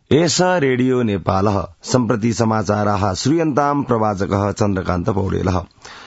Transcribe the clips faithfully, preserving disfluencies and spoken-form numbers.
एष रेडियो नेपालः सम्प्रति समाचाराः श्रूयन्ताम् प्रवाचकः चन्द्रकान्त पौडेलः।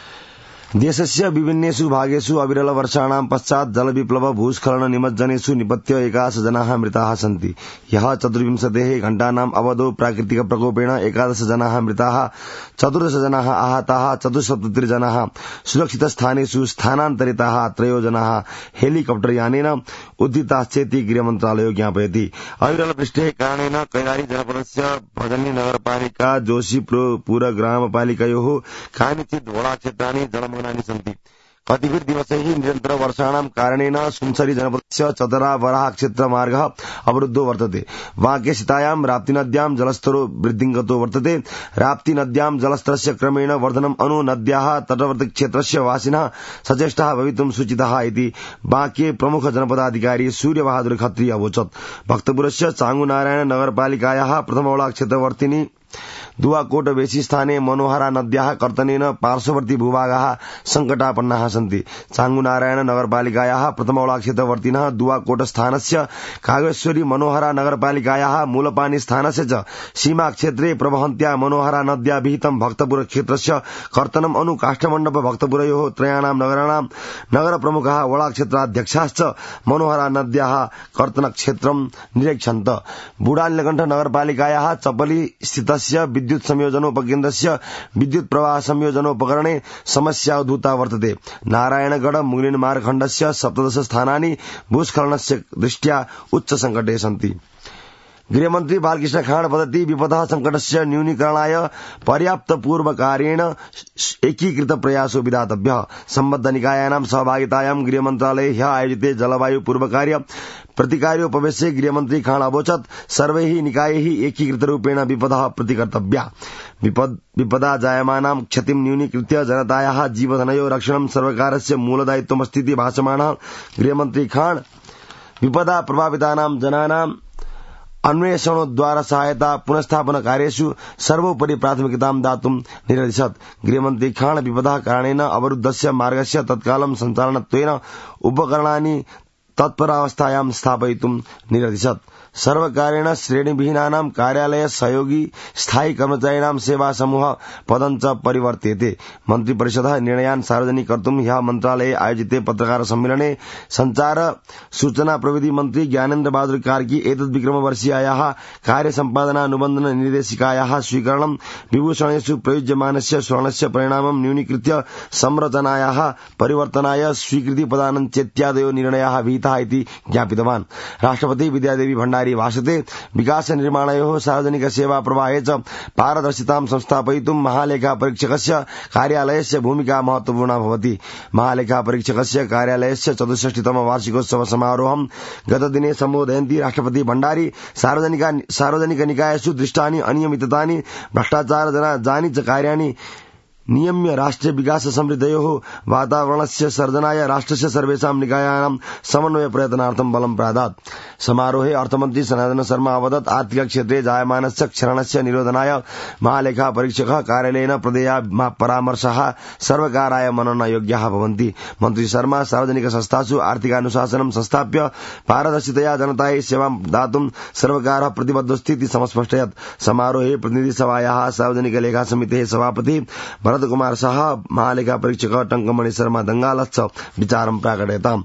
देशस्य विभिन्नेषु भागेषु अविरल वर्षाणां पश्चात् जलविप्लव भूस्खलन निमज्जनेषु निपत्य एकादश जनाः मृताः सन्ति। ह्यः चतुर्विंशतेः घण्टानाम् अवधौ प्राकृतिक प्रकोपेण एकादश जनाः मृताः, चतुर्दश जनाः आहताः, चतुस्सप्ततिर्जनाः सुरक्षितस्थानेषु स्थानान्तरिताः, त्रयो जनाः हेलिकप्टरयानेन उद्धिताश्चेति गृहमन्त्रालयो ज्ञापयति। अविरल वृष्टेः कारणेन कैलाली जनपदस्य भजनी नगरपालिका जोशीपुर ग्रामपालिकयोः कानिचित् वडाक्षेत्राणि जलमग्नानि सन्ति। कतिपय दिवसैः निरन्तर वर्षाणां कारणेन सुनसरी जनपदस्य चतरा वराह क्षेत्र मार्गः अवरुद्धो वर्तते। वाक्ये सीतायां राप्ती नद्यां जलस्तरो वृद्धिङ्गतो वर्तते। राप्ती नद्यां जलस्तरस्य क्रमेण वर्धनम् अनु नद्याः तटवर्ती क्षेत्रस्य वासिनः सचेष्टाः भवितुं सूचिताः इति वाक्ये प्रमुख जनपदाधिकारी सूर्यबहादुर खत्री अवोचत्। भक्तपुरस्य चांगुनारायण नगरपालिकायाः प्रथमवडा क्षेत्रवर्तिनी दुवाकोट बेसी स्थाने मनोहरा नद्याः कर्तनेन पार्श्ववर्ती भूभागाः संकटापन्नाः सन्ति। चांगुनारायण नगरपालिकायाः प्रथमवडा क्षेत्रवर्तिनः दुवाकोट स्थानस्य कागेश्वरी मनोहरा नगरपालिकायाः मूलपानी स्थानस्य च सीमा क्षेत्रे प्रवहन्त्या मनोहरा नद्या विहितं भक्तपुर क्षेत्रस्य कर्तनम् अनु काष्ठमण्डप भक्तपुरयोः त्रयाणां नगराणां नगर प्रमुखाः वडा क्षेत्राध्यक्षाश्च मनोहरा नद्याः कर्तन क्षेत्रं निरीक्षन्त। बुढानीलकण्ठ नगरपालिकायाः चपली स्थितस्य विद्युत संयोजनोपकेन्द्रस्य विद्युत प्रवाह संयोजनोपकरणे समस्या उद्भूता वर्तते। नारायणगढ़ मुगलिन मार्गखण्डस्य सप्तदश स्थानानि भूस्खलनस्य दृष्ट्या उच्च संकटे सन्ति। गृहमन्त्री बालकृष्ण खाँड वदति विपदः संकटस्य न्यूनीकरणाय पर्याप्त पूर्वकार्येण एकीकृत प्रयासो विधातव्यः। सम्बद्ध निकायानां सहभागितायां गृहमन्त्रालये ह्यः आयोजिते जलवायु पूर्वकार्य प्रतिकार्योपवेशे गृहमन्त्री खाँड अवोचत् सर्वैः निकायैः एकीकृतरूपेण विपदः प्रतिकर्तव्या। विपदा जायमानां क्षतिं न्यूनीकृत्य जनतायाः जीवधनयोः रक्षणं सर्वकारस्य मूलदायित्वमस्तीति भाषमाणः गृहमन्त्री खाँड विपदा प्रभावितानां जनानां अन्वेषणोद्वारा सहायता पुनस्थापन कार्येषु सर्वोपरि प्राथमिकतां दातुं निरदिशत्। गृहमन्त्री खाँड विपदः कारणेन अवरुद्धस्य मार्गस्य तत्कालं सञ्चालनत्वेन उपकरणानि तत्परावस्थायां स्थापयितुं निरदिशत्। सर्वकारेण श्रेणीविहीनानां कार्यालय सहयोगी स्थायी कर्मचारिणां सेवा समूह पदं च परिवर्त्यते। मन्त्रिपरिषदः निर्णयान् सार्वजनिकर्तुं ह्यः मन्त्रालये आयोजिते पत्रकार सम्मेलने संचार सूचना प्रविधि मन्त्री ज्ञानेन्द्र बहादुर कार्की एतद् विक्रमवर्षीयायाः कार्य सम्पादनानुबन्धन निर्देशिकायाः स्वीकरणं विभूषणेषु प्रयुज्यमानस्य स्वर्णस्य परिणामं न्यूनीकृत्य संरचनायाः परिवर्तनाय स्वीकृति प्रदानं चेत्यादयो निर्णयाः विहिताः इति ज्ञापितवान्। राष्ट्रपति विद्यादेवी भण्डारी भाषते विकास निर्माणयोः सार्वजनिक सेवा प्रवाहे च पारदर्शितां संस्थापयितुं महालेखा परीक्षकस्य कार्यालयस्य भूमिका महत्वपूर्णा भवति। महालेखा परीक्षकस्य कार्यालयस्य चतुष्षष्टितम वार्षिकोत्सव समारोहं गतदिने सम्बोधयन्ती राष्ट्रपति भण्डारी सार्वजनिक सार्वजनिक निकायेषु दृष्टानि अनियमिततानि भ्रष्टाचार जानि च कार्याणि नियम्य राष्ट्रिय विकास समृद्धयोः वातावरणस्य सर्जनाय राष्ट्रस्य सर्वेषां निकायानां समन्वय प्रयत्नार्थं बलं प्रादात्। समारोहे अर्थमन्त्री सनातन शर्मा अवदत् आर्थिक क्षेत्रे जायमानस्य क्षरणस्य निरोधनाय महालेखा परीक्षकः कार्यालयेन प्रदेयाः परामर्शाः सर्वकाराय मननयोग्याः भवन्ति। मन्त्री शर्मा सार्वजनिक संस्थासु आर्थिकानुशासनं संस्थाप्य पारदर्शितया जनतायै सेवां दातुं सर्वकारः प्रतिबद्धोऽस्ति समस्पष्टयत्। समारोहे प्रतिनिधिसभायाः सार्वजनिक लेखा समितेः सभापति भरत कुमार शाह महालेखा परीक्षक टंकमणि शर्मा दंगालश्च विचारं प्राकटयताम्।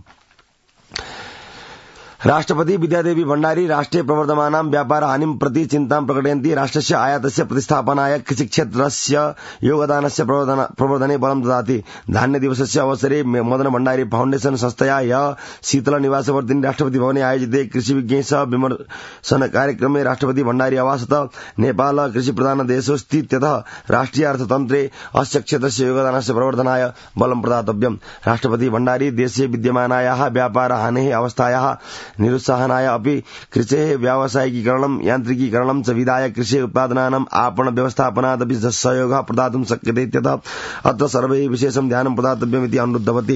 राष्ट्रपति विद्यादेवी भण्डारी राष्ट्रे प्रवर्धमानां व्यापार हानिं प्रति चिन्तां प्रकटयन्ती राष्ट्रस्य आयातस्य प्रतिस्थापनाय कृषिक्षेत्रस्य योगदानस्य प्रवर्धने बलं ददाति। धान्य दिवसस्य अवसरे मदन भण्डारी फाउण्डेशन संस्थया ह्यः शीतल निवासवर्तिनी राष्ट्रपति भवने आयोजिते कृषि विज्ञैः सह विमर्शन कार्यक्रमे राष्ट्रपति भण्डारी आवासतः नेपाल कृषि प्रधान देशोऽस्ति इत्यतः राष्ट्रिय अर्थतन्त्रे अस्य क्षेत्रस्य योगदानस्य प्रवर्धनाय बलं प्रदातव्यम्। राष्ट्रपति भण्डारी देशे विद्यमानायाः व्यापार हानेः अवस्थायाः निरुत्साहनाय अपि कृषेः व्यावसायिकीकरणं यान्त्रिकीकरणं च विधाय कृषि उत्पादनानाम् आपण व्यवस्थापनादपि सहयोगः प्रदातुं शक्यते इत्यतः अत्र सर्वैः विशेषं ध्यानं प्रदातव्यमिति अनुरुद्धवती।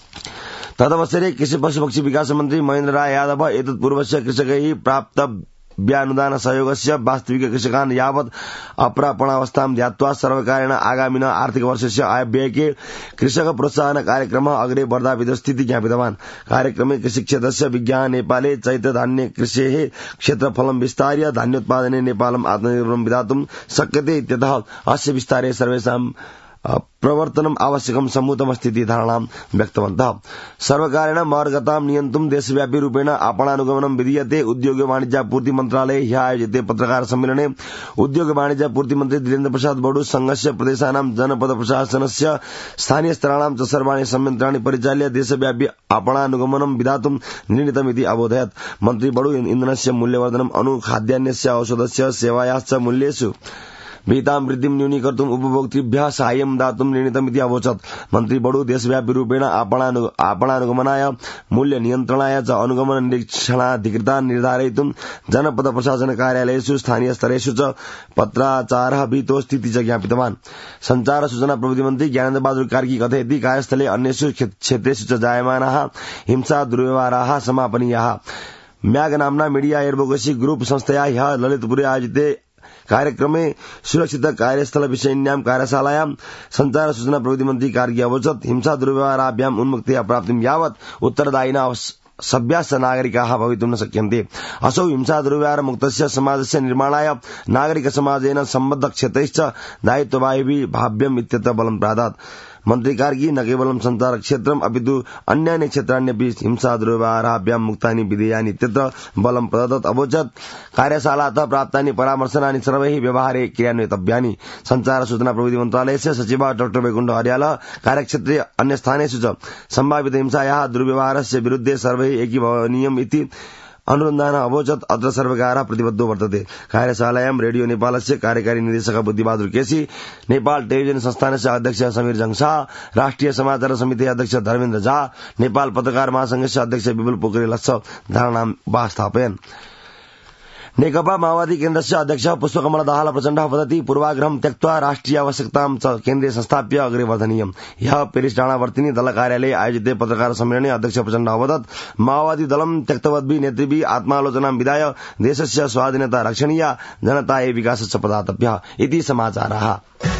तदवसरे कृषि पशु पक्षी विकास मंत्री महेन्द्र राय यादव एतत्पूर्वस्य कृषकैः प्राप्त व्यानुदान सहयोगस्य वास्तविक कृषकान् यावत् अप्रापणावस्थां ध्यात्वा सर्वकारेण आगामिन आर्थिक वर्षस्य आय व्ययके कृषक प्रोत्साहन कार्यक्रमः अग्रे वर्धापितस्थिति ज्ञापितवान्। कार्यक्रमे कृषिक्षेत्रस्य विज्ञान नेपाले चैत्य धान्य कृषेः क्षेत्रफलं विस्तार्य धान्योत्पादने नेपालम् आत्मनिर्भरं विधातुं शक्यते इत्यतः अस्य विस्तारे सर्वेषां प्रवर्तनम् आवश्यकम् सम्मुतमस्तीति धारणां व्यक्तवन्तः। सर्वकारेण महर्गतां नियन्तुं देशव्यापी रूपेण आपणानुगमनं विधीयते। उद्योग वाणिज्यापूर्ति मन्त्रालये ह्य आयोजिते पत्रकार सम्मेलने उद्योग वाणिज्यापूर्ति मन्त्री धीरेन्द्र प्रसाद बडू संघस्य प्रदेशानां जनपद प्रशासनस्य स्थानीय स्तराणां च सर्वाणि संयन्त्राणि परिचाल्य देशव्यापी आपणानुगमनं विधातुं निर्णीतमिति अबोधयत्। मन्त्री बडू इन्धनस्य मूल्यवर्धनम् अनु खाद्यान्नस्य औषधस्य सेवायाश्च मूल्येषु विहितां वृद्धिं न्यूनीकर्तुं उपभोक्तृभ्यः साहाय्यं दातुं निर्णीतमिति अवोचत्। मन्त्री बडू देशव्यापी रूपेण आपणानुगमनाय मूल्य नियन्त्रणाय च अनुगमन निरीक्षणाधिकृतान् निर्धारयितुं जनपद प्रशासन कार्यालयेषु स्थानीय स्तरेषु च पत्राचारः विहितोऽस्तीति च ज्ञापितवान्। संचार सूचना प्रविधि मन्त्री ज्ञानेन्द्र बहादुर कार्की कथयति कार्यस्थले अन्येषु क्षेत्रेषु च जायमानाः हिंसा दुर्व्यवहाराः समापनीयाः। म्याग नाम्ना मीडिया एडवोकेसी ग्रुप संस्थया ह्यः ललितपुरे आयोजिते कार्यक्रमे सुरक्षित कार्यस्थल विषयिण्यां कार्यशालायां संचार सूचना प्रविधि मन्त्री कार्की अवोचत् हिंसा दुर्व्यवहाराभ्याम् उन्मुक्त्या प्राप्तिं यावत् उत्तरदायिनः सभ्याश्च नागरिकाः भवितुं न शक्यन्ते। असौ हिंसा दुर्व्यवहार मुक्तस्य समाजस्य निर्माणाय नागरिक समाजेन सम्बद्ध क्षेत्रैश्च दायित्ववाहिभिः भाव्यम् इत्यत्र बलं प्रादात्। मन्त्री कार्की न केवलं संचार क्षेत्रम् अपितु अन्यानि क्षेत्राण्यपि हिंसा दुर्व्यवहाराभ्यां मुक्तानि विधेयानि इत्यत्र बलं प्रदत्त अवोचत्। कार्यशालातः प्राप्तानि परामर्शनानि सर्वैः व्यवहारे क्रियान्वितव्यानि। संचार सूचना प्रविधि मन्त्रालयस्य सचिवः डॉ वैकुण्ठ हरियालः कार्यक्षेत्रे अन्यस्थानेषु च सम्भावित हिंसायाः दुर्व्यवहारस्य विरुद्धे सर्वैः एकीभवनीयम् इति अनुरोधान अवोचत्। अत्र सर्वकारः प्रतिबद्धो वर्तते। कार्यशालायां रेडियो नेपालस्य कार्यकारी निदेशक बुद्धिबहादुर केसी, नेपाल टेलिभिजन संस्थानस्य अध्यक्ष समीर जंगसा, राष्ट्रिय समाचार समिति अध्यक्ष धर्मेन्द्र झा, नेपाल पत्रकार महासंघस्य अध्यक्ष विपुल पोखरेलश्च धारणां उपस्थापयन्। नेकपा माओवादी केन्द्रस्य अध्यक्षः पुष्पकमल दाहाल प्रचण्डः वदति पूर्वाग्रहं त्यक्त्वा राष्ट्रिय आवश्यकतां च केन्द्रे संस्थाप्य अग्रे वर्धनीयम्। ह्यः पेरिस डाँडावर्तिनि दल कार्यालये आयोजिते पत्रकार सम्मेलने अध्यक्ष प्रचण्डः अवदत् माओवादी दलं त्यक्तवद्भिः नेतृभिः आत्मालोचनां विधाय देशस्य स्वाधीनता रक्षणीया जनतायै विकासश्च प्रदातव्यः इति समाचाराः।